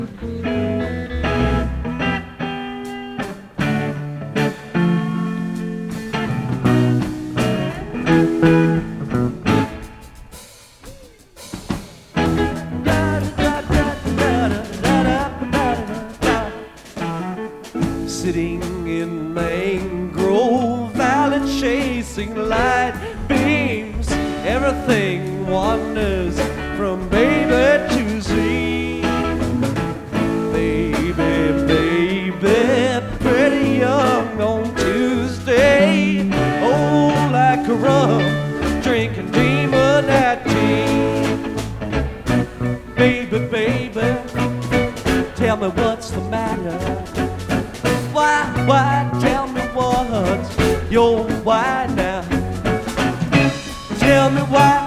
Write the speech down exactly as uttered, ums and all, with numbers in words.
Sitting in Mangrove Valley, chasing light beams, everything wanders from baby to sea. Baby, baby, pretty young on Tuesday, oh, like a rum, drinking demon at tea. Baby, baby, tell me what's the matter. Why, why, tell me what's your why now. Tell me why